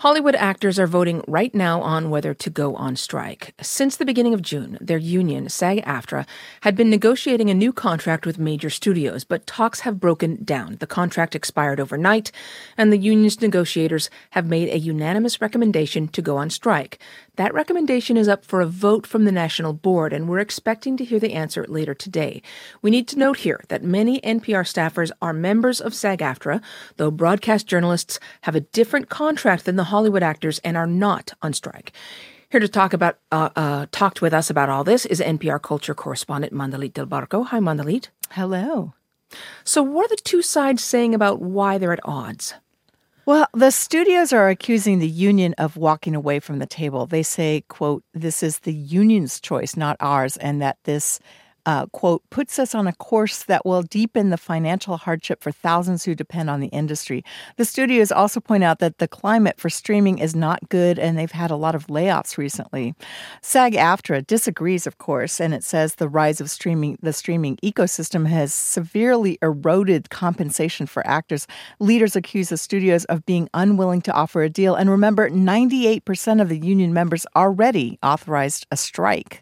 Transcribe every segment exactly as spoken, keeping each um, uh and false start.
Hollywood actors are voting right now on whether to go on strike. Since the beginning of June, their union, SAG-AFTRA, had been negotiating a new contract with major studios, but talks have broken down. The contract expired overnight, and the union's negotiators have made a unanimous recommendation to go on strike. That recommendation is up for a vote from the National Board, and we're expecting to hear the answer later today. We need to note here that many N P R staffers are members of SAG-AFTRA, though broadcast journalists have a different contract than the Hollywood actors and are not on strike. Here to talk about uh, uh, talked with us about all this is N P R culture correspondent Mandalit Del Barco. Hi, Mandalit. Hello. So what are the two sides saying about why they're at odds? Well, the studios are accusing the union of walking away from the table. They say, quote, this is the union's choice, not ours, and that this Uh, quote, puts us on a course that will deepen the financial hardship for thousands who depend on the industry. The studios also point out that the climate for streaming is not good, and they've had a lot of layoffs recently. SAG-AFTRA disagrees, of course, and it says the rise of streaming, the streaming ecosystem has severely eroded compensation for actors. Leaders accuse the studios of being unwilling to offer a deal. And remember, ninety-eight percent of the union members already authorized a strike.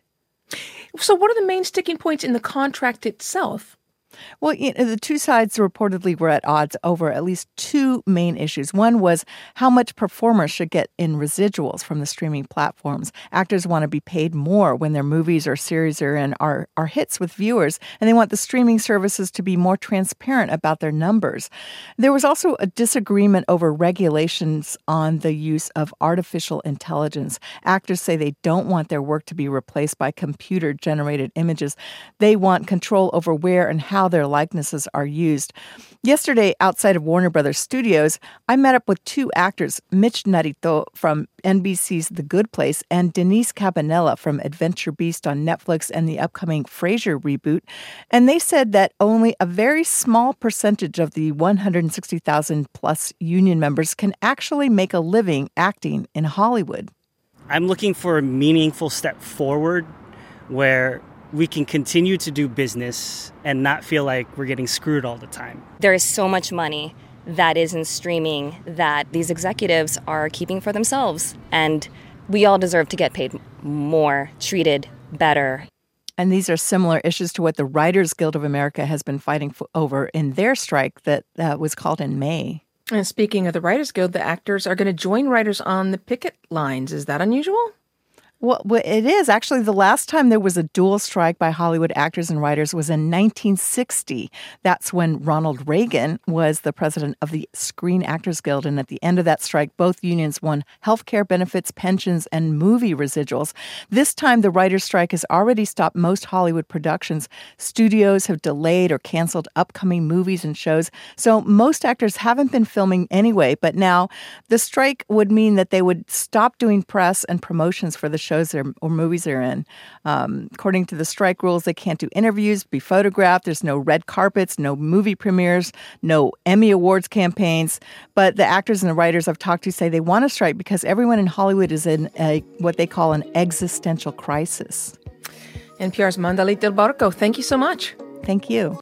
So what are the main sticking points in the contract itself? Well, you know, the two sides reportedly were at odds over at least two main issues. One was how much performers should get in residuals from the streaming platforms. Actors want to be paid more when their movies or series are in are, are hits with viewers, and they want the streaming services to be more transparent about their numbers. There was also a disagreement over regulations on the use of artificial intelligence. Actors say they don't want their work to be replaced by computer-generated images. They want control over where and how their likenesses are used. Yesterday, outside of Warner Brothers Studios, I met up with two actors, Mitch Narito from N B C's The Good Place and Denise Cabanela from Adventure Beast on Netflix and the upcoming Frasier reboot. And they said that only a very small percentage of the one hundred sixty thousand plus union members can actually make a living acting in Hollywood. I'm looking for a meaningful step forward where we can continue to do business and not feel like we're getting screwed all the time. There is so much money that is in streaming that these executives are keeping for themselves. And we all deserve to get paid more, treated better. And these are similar issues to what the Writers Guild of America has been fighting for, over in their strike that uh, was called in May. And speaking of the Writers Guild, the actors are going to join writers on the picket lines. Is that unusual? Well, it is. Actually, the last time there was a dual strike by Hollywood actors and writers was in nineteen sixty. That's when Ronald Reagan was the president of the Screen Actors Guild. And at the end of that strike, both unions won health care benefits, pensions, and movie residuals. This time, the writers' strike has already stopped most Hollywood productions. Studios have delayed or canceled upcoming movies and shows. So most actors haven't been filming anyway. But now the strike would mean that they would stop doing press and promotions for the show. shows or movies they're in. Um, according to the strike rules, they can't do interviews, be photographed. There's no red carpets, no movie premieres, no Emmy Awards campaigns. But the actors and the writers I've talked to say they want to strike because everyone in Hollywood is in a, what they call an existential crisis. N P R's Mandalit Del Barco, thank you so much. Thank you.